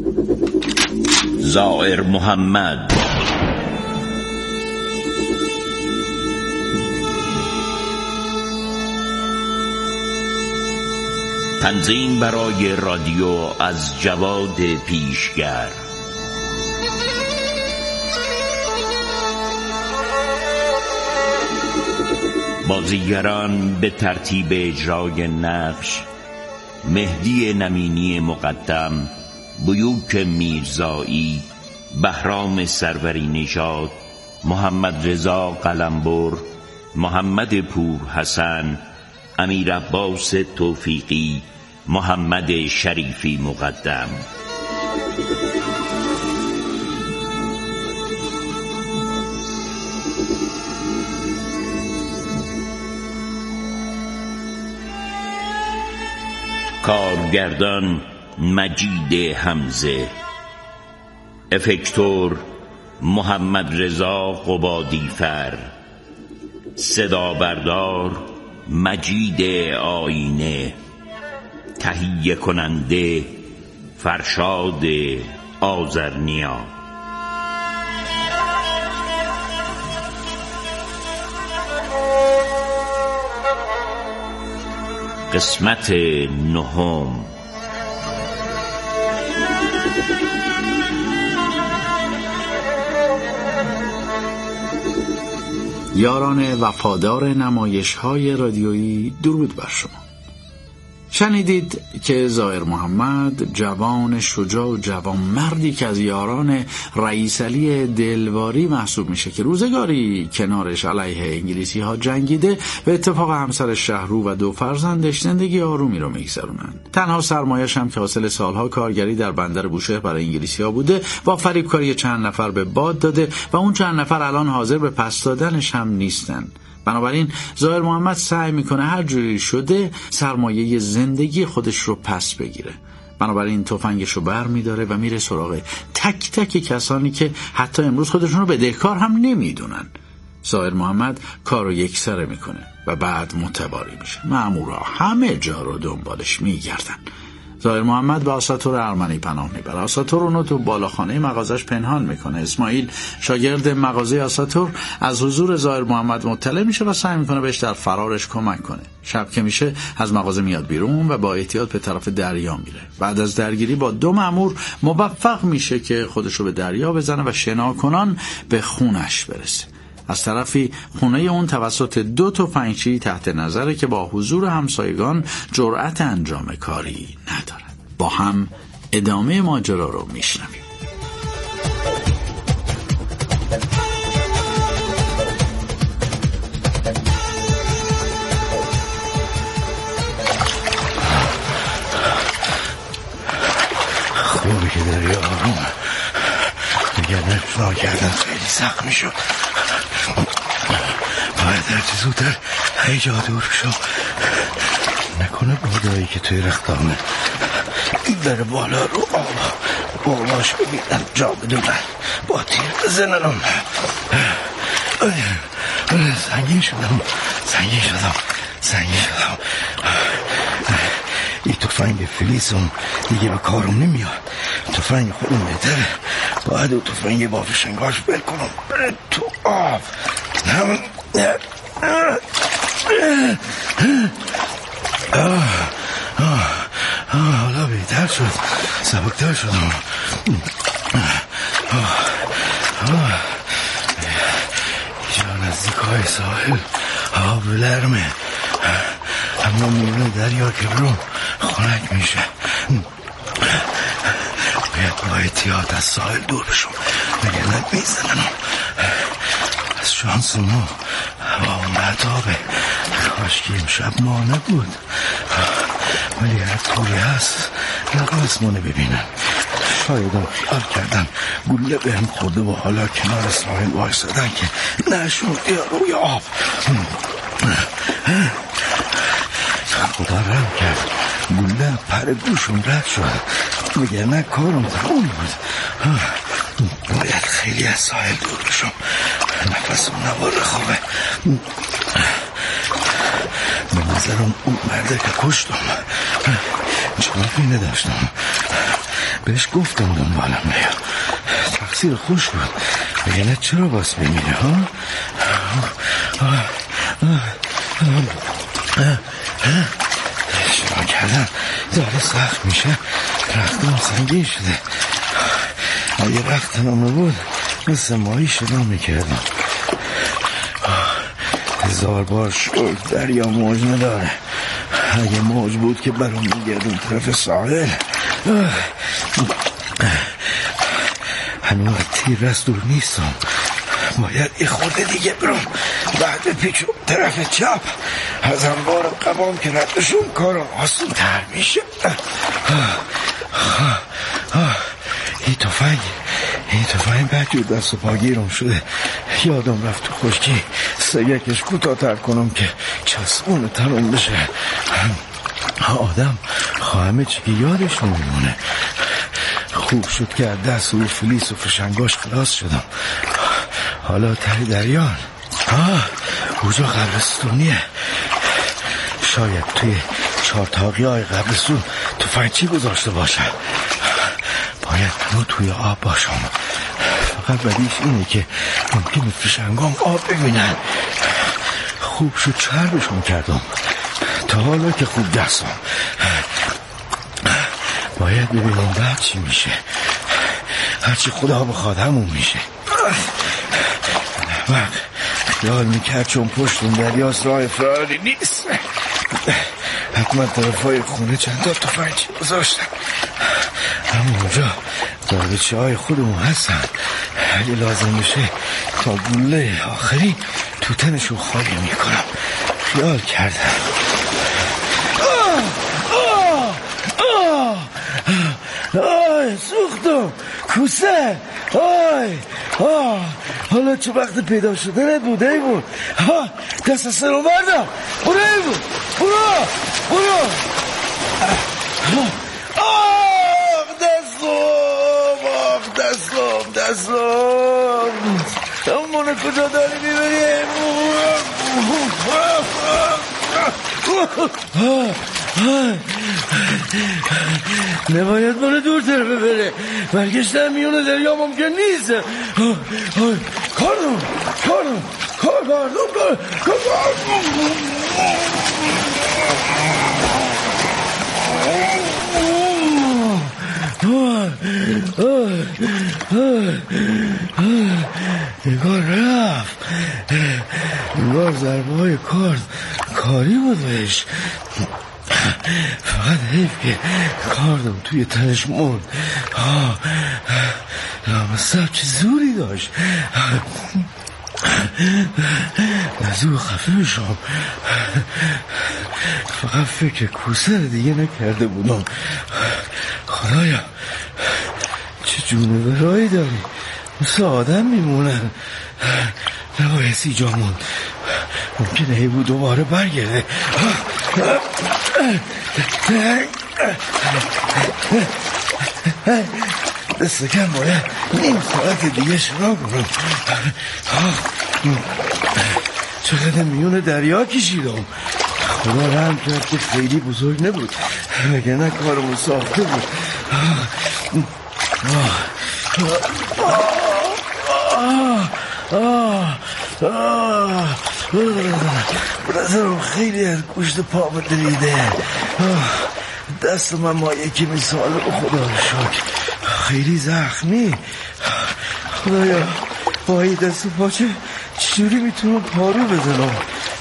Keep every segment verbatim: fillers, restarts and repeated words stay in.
زائر محمد. تنظیم برای رادیو از جواد پیشگر. بازیگران به ترتیب اجرای نقش: مهدی نمینی مقدم، بیوک میرزایی، بهرام سروری نژاد، محمد رضا قلمبر، محمد پور حسن، امیر عباس توفیقی، محمد شریفی مقدم. کارگردان مجید حمزه، افکتور محمد رضا قبادیفر، صدا بردار مجید آینه، تهیه کننده فرشاد آذرنیا. قسمت نهم. یاران وفادار نمایش‌های رادیویی، درود بر شما. شنیدید که زائر محمد، جوان شجاع و جوان مردی که از یاران رئیس علی دلواری محسوب میشه که روزگاری کنارش علیه انگلیسی ها جنگیده، به اتفاق همسر شهرو و دو فرزندش زندگی آرومی رو میگذرونن. تنها سرمایه‌اش هم که حاصل سالها کارگری در بندر بوشهر برای انگلیسی ها بوده، با فریبکاری چند نفر به باد داده و اون چند نفر الان حاضر به پس دادنش هم نیستن. بنابراین زائر محمد سعی میکنه هر جوری شده سرمایه زندگی خودش رو پس بگیره. بنابراین تفنگش رو بر میداره و میره سراغ تک تک کسانی که حتی امروز خودشون رو بدهکار هم نمیدونن. زائر محمد کار رو یکسره میکنه و بعد متواری میشه. مامورا همه جا رو دنبالش میگردن. زائر محمد به آساطور ارمنی پناه میبره. آساطور اونو تو بالاخانه مغازش پنهان میکنه. اسماعیل شاگرد مغازه آساطور از حضور زائر محمد مطلع میشه و سعی میکنه بهش در فرارش کمک کنه. شب که میشه از مغازه میاد بیرون و با احتیاط به طرف دریا میره. بعد از درگیری با دو مأمور موفق میشه که خودشو به دریا بزنه و شناکنان به خونش برسه. از طرفی خونه اون توسط دو تفنگچی تحت نظره که با حضور همسایگان جرأت انجام کاری ندارن. با هم ادامه ماجرا رو میشنویم. خوبی که دریا آرومه، دیگه نفرا کردن خیلی سخت میشد. باید هرچی زودتر هیجا دور شو، نکنه بادایی که توی رختامه بره بالا رو آب بالاش ببینن جا بدونن با تیر بزنن. سنگین شدم سنگین شدم سنگین شدم این تفنگ فلیسم دیگه به کارم نمیاد. تفنگ خودم بهتره. باید او تفنگ با فشنگاش بل کنم بره تو آب. حالا بهتر شد، سبکتر شدم. اینجا نزدیک های ساحل آب لرمه، اما میونه دریا که برون خنک میشه. باید با احتیاط از ساحل دور بشم بگردن میزنن. از شانس ما هوا مهتابه، کاش که امشب ما نبود، ولی هر طوری هست نقاس ما نببینن. شاید هم خیال کردن گله به هم خورده و حالا کنار ساحل وایسادن که نشون یا روی آب. خدا رحم کرد گله پر گوشم رد شد، مگر نه کارم تموم بود. باید خیلی از ساحل دور بشم، نفسم نباره خوابه. به نظرم اون مرده که کشتم جوابی نداشتم. بهش گفتم دنبالم بیا، تقصیر خوش بود، بگنه چرا باز بمیره ها؟ شما کردم داره سخت میشه، رختم سنگین شده. اگه رخت نامه بود مثل ماهی شنا میکردم. هزار بار شکر دریا موج نداره، اگه موج بود که برام میگردون طرف ساحل. هنوز تیر رست دور نیستم، باید یه خورده دیگه برم، بعد پیچو طرف چپ از انبار قبام که ردشون کارم آسون تر میشه. این توفنگ این توفنگ بجور دست و پاگیرم شده، یادم رفت تو خشکی سگکش کوتاه‌تر کنم که چسبون تموم بشه. آدم همه چی که یادش نمیمونه. خوب شد که از دست و فلیس و فشنگاش خلاص شدم. حالا تری دریان. آه اوجا قبرستونیه، شاید توی چارتاقی های قبرستون تفنگچی گذاشته باشه. باید منو توی آب باشم، فقط بدیش اینه که ممکنه فشنگام آب ببینن. خوب شد چربشون کردم، تا حالا که خوب دستم. باید ببینم بعد چی میشه. هرچی خدا بخواد همون میشه. من خیال میکرد چون پشت اون دریاست راه فراری نیست، حتما طرفای خونه چند تا تفنگچی گذاشتن. اما اونجا داربچه های خودمون هستن، اگه لازم بشه تا گوله آخری تو تنشون خالی میکنم. خیال کردم. آه آه آه آه سوختم کوسه. آی آه حالا چه وقت پیدا شدنت بود ای بود؟ دست از سرو بردم. برو ای بود، برو برو. آه دستم آه دستم دستم. امونه کجا داری میبری؟ نباید منو دورتر ببره، برگشتن میونه دریا ممکن نیست. کارم کارم کار کردم کار نگار رفت، نگار ضربه های کار کاری بود بهش. فقط حیف که کاردم توی تنش مرد. لامصب چه زوری داشت، نزو خفه بشم. فقط فکر کوسه دیگه نکرده بودم. خدایا چه جونه برایی داری، مثل آدم میمونن. نباید اینجا موند، ممکنه ای بود دوباره برگرده. دست کم باید نیم ساعت دیگه شنا کنم. چقدر میون دریا کشیدم. خدا رحم کرد که خیلی بزرگ نبود، وگرنه کارمون ساخته بود. برادرم خیلی از گوشت پا بدریده. دست من ما یکی مثال خدا رو شکر خیلی زخمی. خدایا با این دست پاچه چجوری میتونم پارو بزنم؟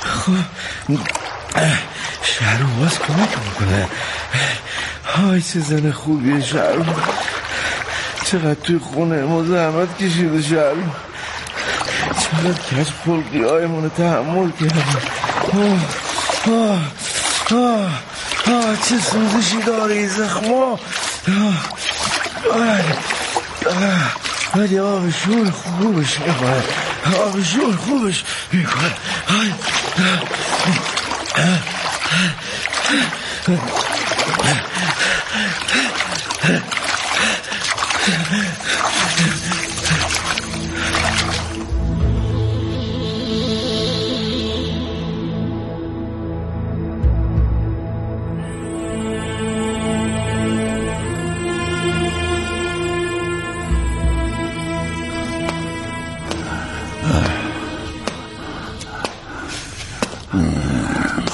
شهرو باز کمک میکنه. های چه زن خوبیه شهرو، چقدر توی خونه ما زحمت کشیده شهرو، چقدر کج خلقی های منو تحمل کرده. آه آه آه آه چه سوزشی داره زخما. ولی آب شور خوبش میکنه، آب شور خوبش میکنه.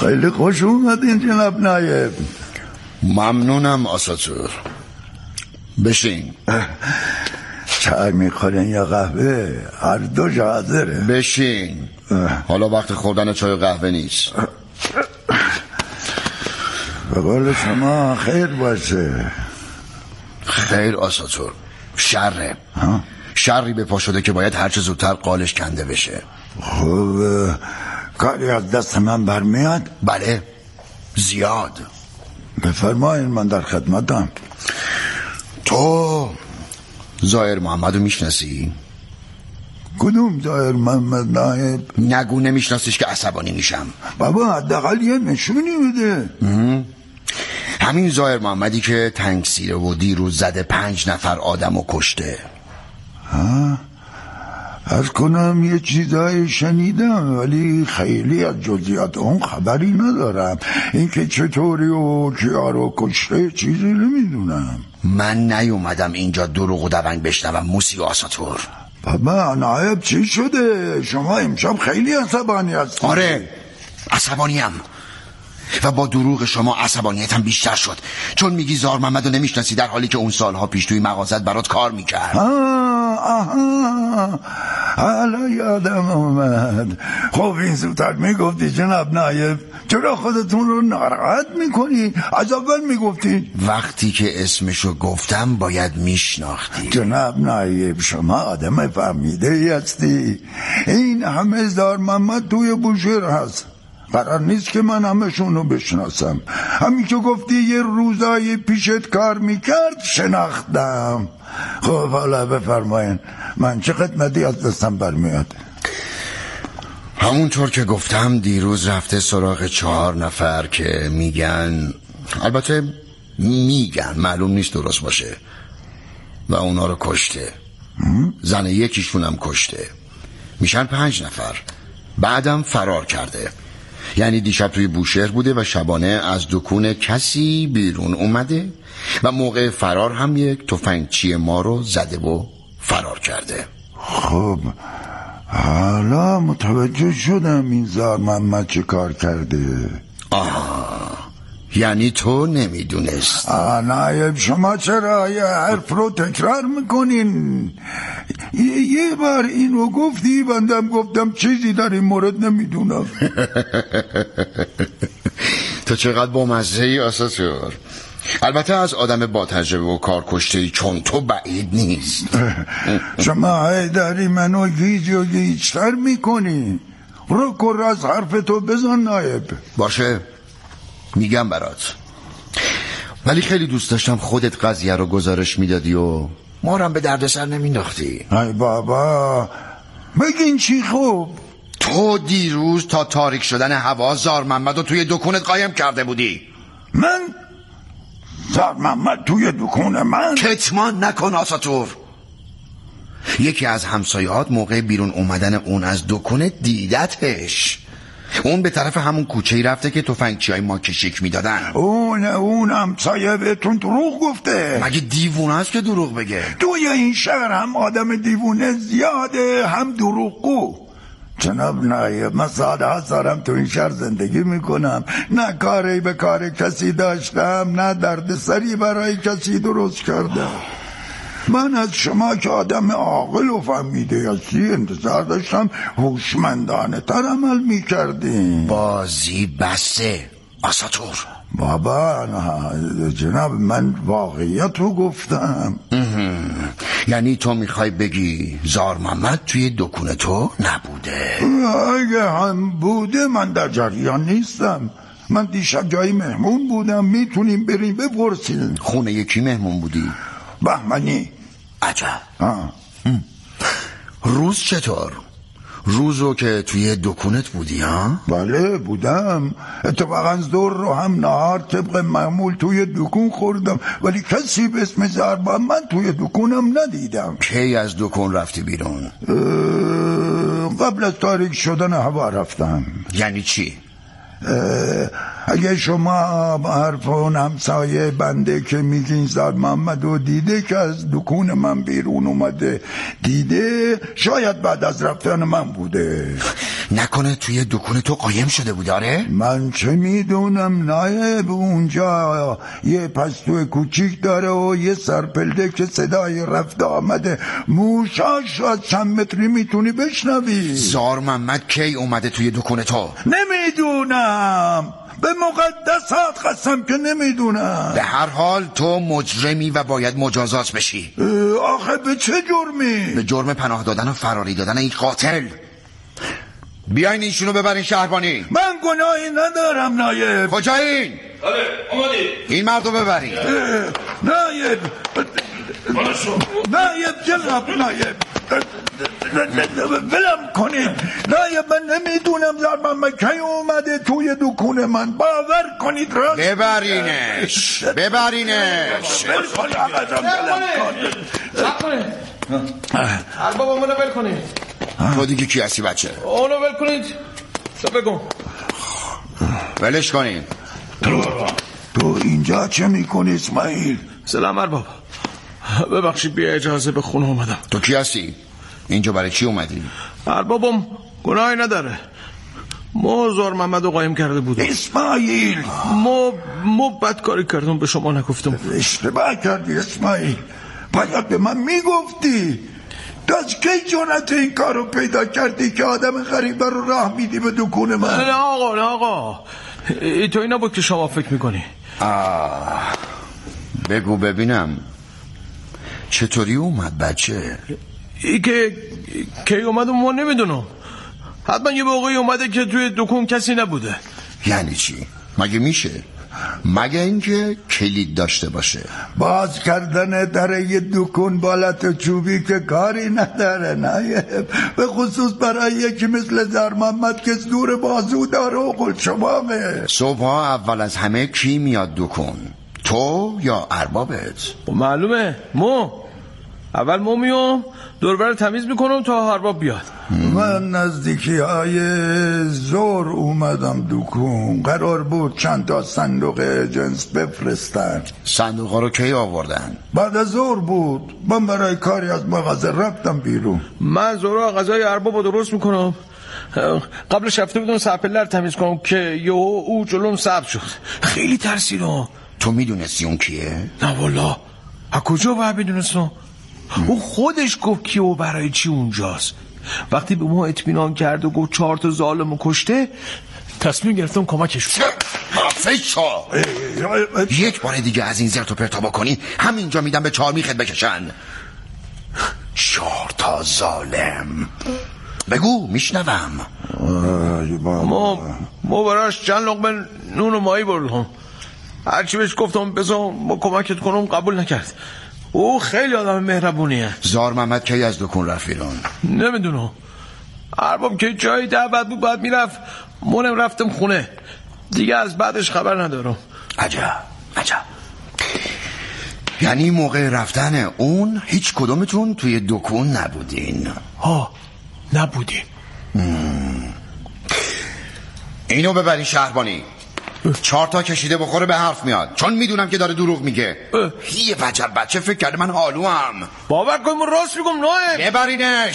خیلی خوش اومدین جناب نایب. ممنونم آساتور. بشین. چای میخورین یا قهوه؟ هر دو حاضره. بشین. حالا وقت خوردن چای و قهوه نیست. به قول شما خیر باشه. خیر آساتور، شره. شری به پا شده که باید هرچه زودتر قالش کنده بشه. خب کاری از دست من برمیاد؟ بله، زیاد. بفرمایین، من در خدمتم. تو ظاهر محمد رو میشناسی؟ کدوم ظاهر محمد نایب؟ نگو نمیشناسیش که عصبانی میشم. بابا حداقل یه نشونی بده. همین ظاهر محمدی که تنگسیره و دیروز زده پنج نفر آدم و کشته. ها؟ از کنم یه چیزایی شنیدم ولی خیلی از جزئیات اون خبری ندارم. اینکه چطوری و کیا رو کشته چیزی نمیدونم. من نیومدم اینجا دروغ و دونگ بشنوم موسی آساتور. بابا نایب چی شده؟ شما امشب خیلی عصبانی هستی. آره عصبانیم و با دروغ شما عصبانیتم بیشتر شد، چون میگی ظاهر محمد رو نمیشناسی در حالی که اون سالها پیش توی مغازت برات کار میکرد. آه آها حالا یادم اومد. خب این زودتر میگفتی جناب نایب. چرا خودتون رو ناراحت میکنی؟ از اول میگفتی. وقتی که اسمشو گفتم باید میشناختی. جناب نایب شما آدم فهمیده ای هستی. این همه ظاهر محمد توی بوشهر هست، قرار نیست که من همشون رو بشناسم. همین که گفتی یه روزایی پیشت کار میکرد شناختم. خب حالا بفرماین، من چه خدمتی از دستم برمیاد؟ همونطور که گفتم دیروز رفته سراغ چهار نفر که میگن، البته میگن معلوم نیست درست باشه، و اونا رو کشته. زن یکیشونم کشته. میشن پنج نفر. بعدم فرار کرده. یعنی دیشب توی بوشهر بوده و شبانه از دکون کسی بیرون اومده و موقع فرار هم یک تفنگچی ما رو زده و فرار کرده. خب حالا متوجه شدم این ظاهر محمد چه کار کرده. آها، یعنی تو نمیدونست؟ آه نایب شما چرا یه حرف رو تکرار میکنین؟ یه بار این رو گفتی بندم گفتم چیزی در این مورد نمیدونم. تو چقدر با مزه ای آساتور. البته از آدم با تجربه و کار کشته‌ای چون تو بعید نیست. شما هی داری منو گیج و گیجتر میکنی. رو کر از حرف تو بزن نایب. باشه میگم برات، ولی خیلی دوست داشتم خودت قضیه رو گزارش میدادی و ما رو هم به دردسر نمینداختی. ای بابا بگین چی خوب. تو دیروز تا تاریک شدن هوا ظاهر محمد رو توی دکونت قایم کرده بودی. من؟ ظاهر محمد توی دکون من؟ کتمان نکن آساتور. یکی از همسایه‌هات موقع بیرون اومدن اون از دکونت دیدتش. اون به طرف همون کوچه‌ای رفته که تفنگچی‌های ما کشیک میدادن. اون اون همسایه بهتون دروغ گفته؟ مگه دیوونه است که دروغ بگه؟ توی این شهر هم آدم دیوونه زیاده هم دروغگو. جناب نایب من ساده ها سارم تو این شهر زندگی میکنم، نه کاری به کار کسی داشتم نه درد سری برای کسی درست کردم. من از شما که آدم عاقل و فهمیده هستی انتظار داشتم هوشمندانه تر عمل میکردیم. بازی بسته آساتور. بابا نه جناب من واقعیت رو گفتم. یعنی تو میخوای بگی ظاهر محمد توی دکون تو نبوده؟ اگه هم بوده من در جریان نیستم. من دیشب جای مهمون بودم، میتونیم بریم بپرسیم. خونه یکی مهمون بودی؟ بهمنی. عجب. آه. روز چطور؟ روزو که توی دکونت بودی ها؟ بله بودم. اتفاقا ظهر رو هم نهار طبق معمول توی دکون خوردم، ولی کسی به اسم ظاهر من توی دکونم ندیدم. کی از دکون رفتی بیرون؟ قبل از تاریک شدن هوا رفتم. یعنی چی؟ اگه شما حرف اون همسایه بنده که میگین زار محمد رو دیده که از دکون من بیرون اومده دیده، شاید بعد از رفتن من بوده. نکنه توی دکون تو قایم شده بود؟ آره من چه میدونم نایب، اونجا یه پستو کوچیک داره و یه سرپلده که صدای رفت آمده موشاش از چند متری میتونی بشنوی. زار محمد کی اومده توی دکون تو؟ نمیدونم، به مقدسات قسم که نمیدونم. به هر حال تو مجرمی و باید مجازات بشی. آخه به چه جرمی؟ به جرم پناه دادن و فراری دادن این قاتل. بیاین ایشونو ببرین شهربانی. من گناهی ندارم نایب. کجایین؟ آره اومدی. این مردو ببرین. نایب نایب جناب نایب ولم کنید نایب، من نمیدونم زار محمد کی اومده توی دکون من، باور کنید راست. ببرینش ببرینش ول کنید آقا سب کنید ارباب اونو ول کنید. تو دیگه کی هستی بچه؟ اونو ول کنید. سب بگم ولش کنید. تو اینجا چه میکنی اسماعیل؟ سلام ارباب، ببخشید بیا اجازه به خونه اومدم. تو کی هستی؟ اینجا برای چی اومدی؟ اربابم گناهی نداره، ما زار محمد رو قایم کرده بودم. اسماعیل ما ما بدکاری کردم، به شما نگفتم. اشتباه کردی اسماعیل، باید به من میگفتی. تا از کی جرأت این کارو پیدا کردی که آدم غریبه رو راه میدی به دکون من؟ نه آقا نه آقا، تو اینا بود که شما فکر میکنی. آه. بگو ببینم چطوری اومد بچه؟ ای که کی اومد ما نمیدونم، حتما یه موقعی اومده که توی دکون کسی نبوده. یعنی چی؟ مگه میشه؟ مگه اینکه کلید داشته باشه. باز کردن در یه دکون بالت چوبی که کاری نداره نایب، به خصوص برای یکی مثل زار محمد که دور بازو داره و قلچبامه. صبحا اول از همه کی میاد دکون؟ تو یا اربابت؟ معلومه مو اول مو میام دوربر تمیز میکنم تا ارباب بیاد. من نزدیکی های زور اومدم دکون، قرار بود چند تا صندوق جنس بفرستن. صندوق رو کی آوردن؟ بعد از زور بود، من برای کاری از مغازه رفتم بیرون. من زورا غذای ارباب رو درست میکنم، قبلش رفته بودم سرپله رو تمیز کنم که یهو او جلوم سبز شد، خیلی ترسیدم. تو میدونستی اون کیه؟ نه والا، از کجا باید بدونستم؟ او خودش گفت کی و برای چی اونجاست. وقتی به ما اطمینان کرد و گفت چهار تا ظالمو کشته، تصمیم گرفتم کمکش کنم. حافظ شو. یک بار دیگه از این زرت و پرتا بکنی همینجا میدم به چهار میخت بکشن. چهار تا ظالم. بگو میشنوم. ما ما براش چند لقمه نون و ماهی بردم، هرچی بهش گفتم بذار ما کمکت کنم قبول نکرد. او خیلی آدم مهربونیه. زار محمد کی از دکون رفت بیرون؟ نمیدونم، ارباب که جایی دعوت بود باید میرفت، منم رفتم خونه دیگه، از بعدش خبر ندارم. عجب عجب. یعنی موقع رفتن اون هیچ کدومتون توی دکون نبودین؟ ها نبودیم. اینو ببرین شهربانی، چهار تا کشیده بخوره به حرف میاد، چون میدونم که داره دروغ میگه. یه وجب بچه فکر کرده من حالو هم. باور کن من راست میگم نایب. ببرینش.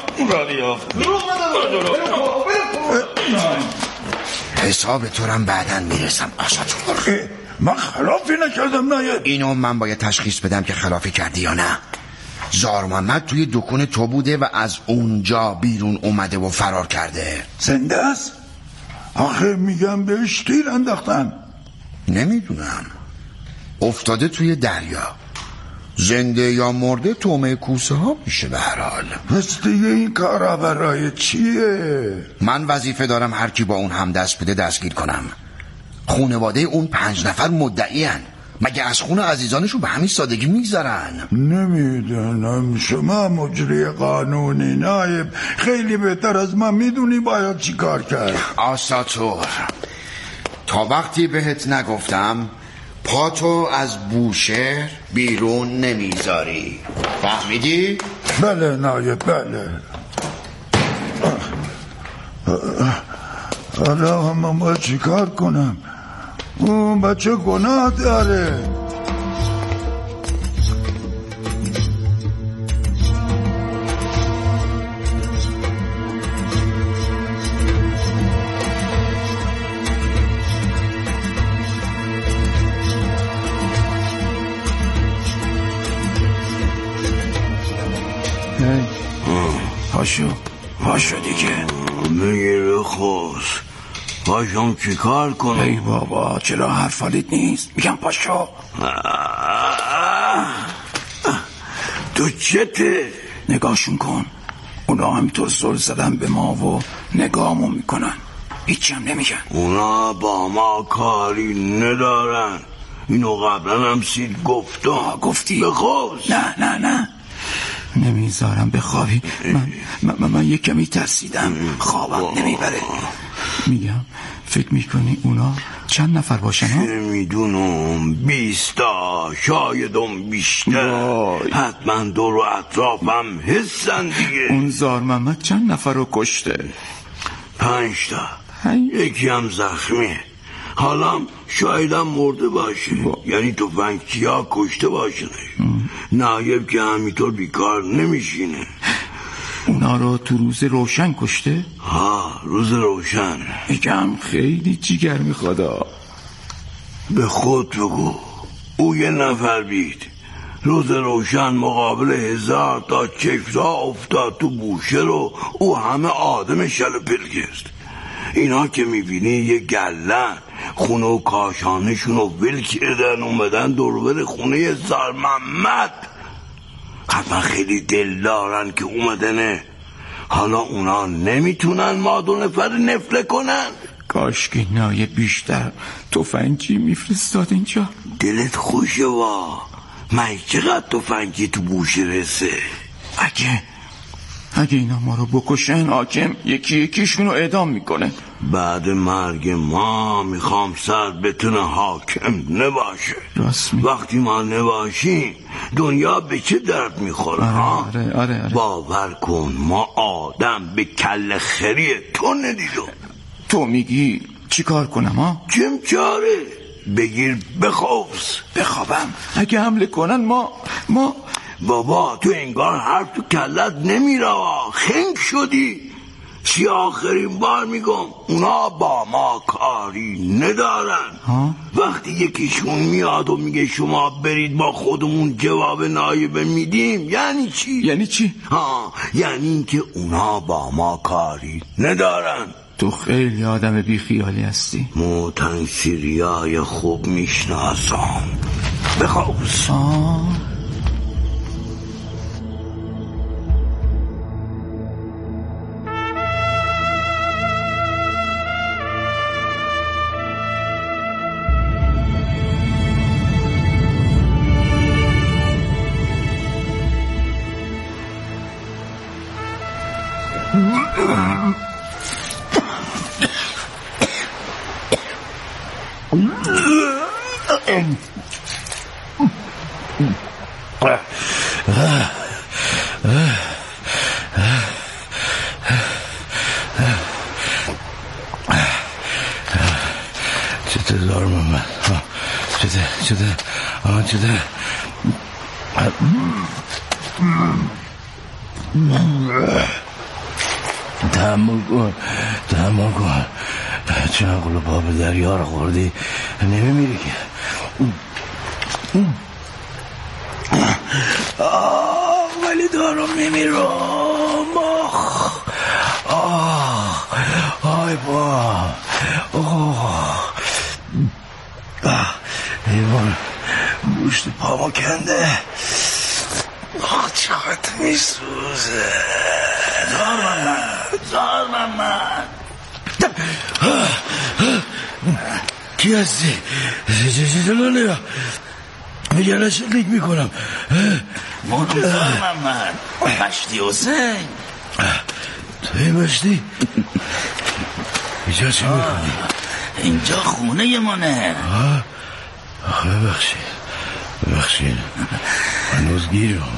حساب تو رم بعدن میرسم آشاتور. من خلافی نکردم نایب. اینو من باید تشخیص بدم که خلافی کردی یا نه. زار محمد توی دکون تو بوده و از اونجا بیرون اومده و فرار کرده. زنده است؟ آخه میگم بهش تیر انداختن. نمیدونم، افتاده توی دریا. زنده یا مرده تومه کوسه ها میشه به هر حال. پس دیگه این کارا برای چیه؟ من وظیفه دارم هر کی با اون هم دست بده دستگیر کنم. خونواده اون پنج نفر مدعی هن. مگه از خون عزیزانشون به همین سادگی میگذرن؟ نمیدونم، شما مجری قانونی نایب، خیلی بهتر از من میدونی باید چی کار کرد. آساتور، تا وقتی بهت نگفتم پاتو از بوشهر بیرون نمیذاری، فهمیدی؟ بله نایب بله. حالا من باید چی کار کنم؟ اون بچه گناه داره. پاشو پاشو دیگه بگیر بخوز. پاشم چی کار کنم؟ ای بابا چرا حرف حالیت نیست؟ میگم پاشو. تو چته؟ نگاهشون کن، اونا همینطور سر زدن به ما و نگاهمون میکنن، هیچی هم نمیگن. اونا با ما کاری ندارن. اینو قبلا هم سید گفتم. گفتی؟ بخوز. نه نه نه نمیذارم بخوابی. من, من, من یک کمی ترسیدم، خوابم نمیبره. میگم فکر میکنی اونا چند نفر باشن ها؟ نمیدونم، بیستا شایدم بیشتر. حتما دور و اطرافم حسن دیگه. اون زار محمد چند نفر رو کشته؟ پنج تا. یکی هم زخمیه. حالا شایدم مرده باشه. با. یعنی تفنگچی ها کشته باشه. نایب که همینطور بیکار نمیشینه. اونا رو تو روز روشن کشته؟ ها روز روشن. میگم خیلی جیگر میخواد. به خود بگو او یه نفر بید روز روشن مقابل هزار تا چکرا افتاد تو گوشه رو. او همه آدم شلپلگست. اینا که میبینی یه گلن خونه و کاشانشون رو ول کردن اومدن دوربر خونه زار محمد. حتما خیلی دل دارن که اومدنه. حالا اونا نمیتونن ما دو نفر نفله کنن. کاش که نایه بیشتر تفنگی میفرستاد اینجا. دلت خوشه وا. من چقدر تفنگی تو بوش رسه. اگه اگه اینا ما رو بکشن حاکم یکی یکیشون رو اعدام میکنه. بعد مرگ ما میخوام سر بتونه حاکم نباشه. راست می... وقتی ما نباشیم دنیا به چه درد میخوره؟ آره آره آره, آره. باور کن ما آدم به کل خری تو ندیدم. تو میگی چی کار کنم ها؟ چم چاره؟ بگیر بخوفز. بخوابم؟ اگه حمله کنن ما ما بابا تو انگار حرف تو کلت نمیره. خنگ شدی. چی آخرین بار میگم اونا با ما کاری ندارن. ها؟ وقتی یکیشون میاد و میگه شما برید با خودمون جواب نایبه میدیم یعنی چی؟ یعنی چی؟ ها یعنی اینکه اونا با ما کاری ندارن. تو خیلی آدم بی خیالی هستی. موتن سیریای خوب میشناسم. بخوابس. چطور زار محمد؟ چطور چطور آه چطور تحمل کن تحمل کن. چه عقل و پا به دریا رو خوردی نمیمیری که. آه ولی دارم میمیرم. آخ آه آی با آه ایوان گوشت پاما کنده. آه چقدر میسوزه. زار محمد زار محمد کی هستی؟ جلو نیا یه نشلیک میکنم. مانو زار محمد مشتی حسین. توی مشتی؟ اینجا چی میکنی؟ اینجا خونه منه. آخه ببخشید ببخشید هنوز گیرم.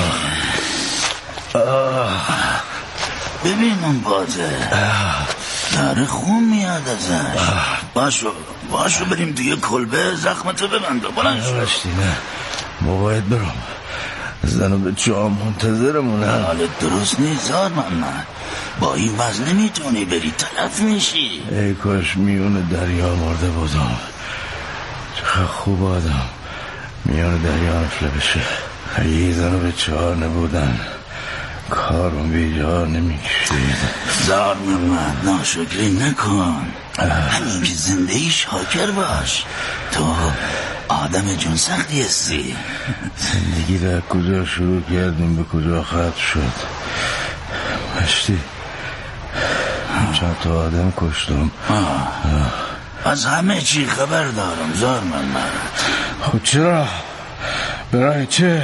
ببین من بازه داره خون میاد ازش. باشو باشو بریم توی کلبه زخمتو ببنده. بلند شو. نوشتی نه ما باید برم، زنو به چه منتظرمونه. حالت درست نیست زار محمد، با این وزن نمیتونی بری، تلف میشی. ای کاش میون دریا مرده بودم. چقدر خوب آدم میون دریا نفله بشه. اگه زنو به چهار نبودن کارم بیجا نمیکشید. زار محمد ناشکری نکن، همین که زندگی شاکر باش. تو آدم جون سختی هستی. زندگی را کجا شروع کردیم به کجا ختم شد. مشتی چند تا آدم کشتم. آه. از همه چی خبر دارم زار محمد. خب چرا؟ برای چه؟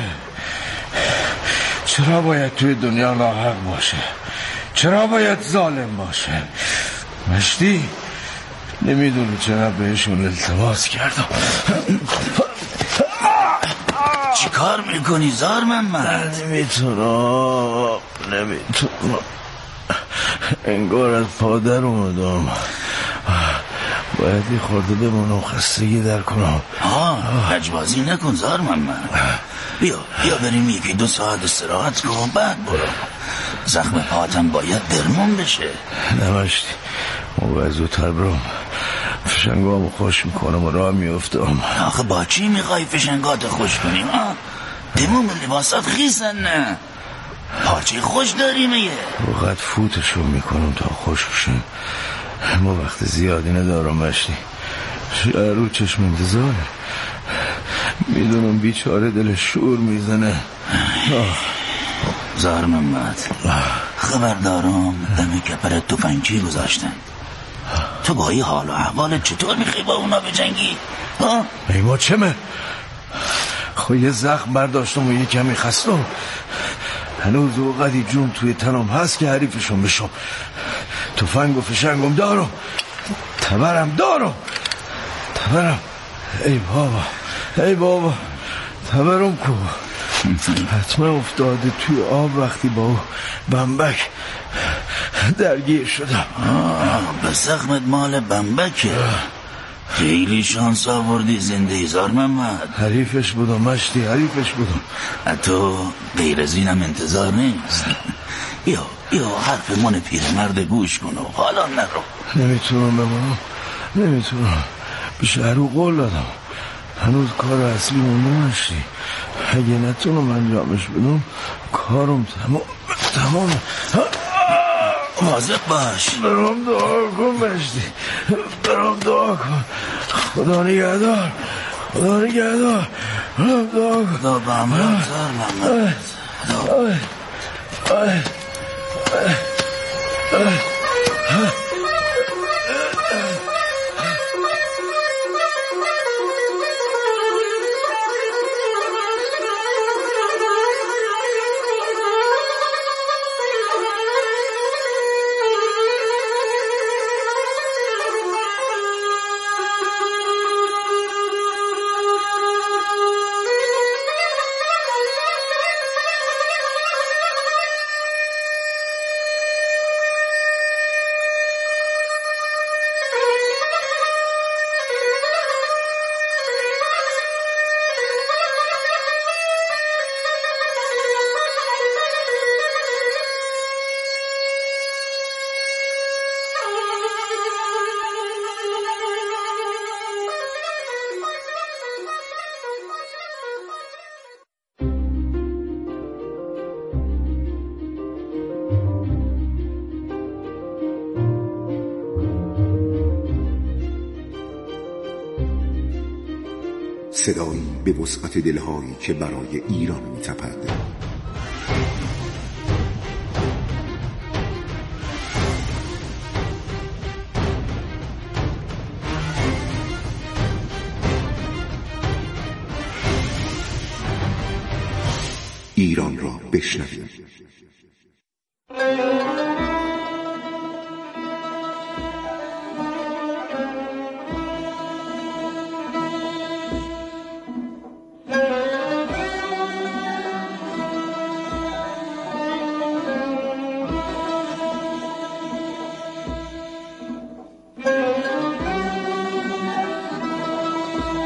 چرا باید توی دنیا ناحق باشه؟ چرا باید ظالم باشه؟ مشتی نمیدونی چرا بهشون التماس کردم. چی کار میکنی زار محمد؟ نمیتونم نمیتونم انگار از پادر اومدم. باید یه خورده بمونم خستگی در کنم. آه لجبازی نکن زار محمد. بیا بیا بریم یکی دو ساعت استراحت کن بعد برو. زخم پاتم باید درمون بشه. نمشتی ما باید زودتر برم. فشنگامو خوش میکنم و راه میفتم. آخه با چی میخوای فشنگات خوش کنیم؟ تمام لباسات خیسن نه؟ پاچه خوش داریم یه وقت فوتشون میکنم تا خوش بشن. ما وقت زیادی ندارم مشتی. رو چشم انتظاره. میدونم بیچاره دل شور میزنه. زار محمد خبر دارم دم کپرت توفنگچی گذاشتن. تو با این حال و احوالت چطور میخوای با اونا بجنگی؟ ای ما چمه؟ خب یه زخم برداشتم و یه کمی خستم. هنوز اوقدی جون توی تنم هست که حریفشون بشم. تفنگ و فشنگم دارم، تبرم دارم تبرم. ای بابا ای بابا تبرم کو. حتما افتاده توی آب وقتی با بمبک درگیر شدم. به زخمت مال بمبکه. خیلی شانس آوردی زنده زار محمد. حریفش بودم مشتی حریفش بودم. تو غیر از اینم انتظار نیست. بیا بیا حرف من پیرمرد گوش کن و حالا نرو. نمیتونم بمانم نمیتونم. بیشتر رو قول دادم. هنوز کار اصلی مونده مشتی. اگه نتونم انجامش بدم کارم تمام تمام. واضح باش. برام دعا کن مشتی، برام دعا کن. خدا نگهدار خدا نگهدار. برام دعا کن. خدا با امران زار محمد. صدایی به وسعت دلهایی که برای ایران می‌تپد. ایران را بشنوید.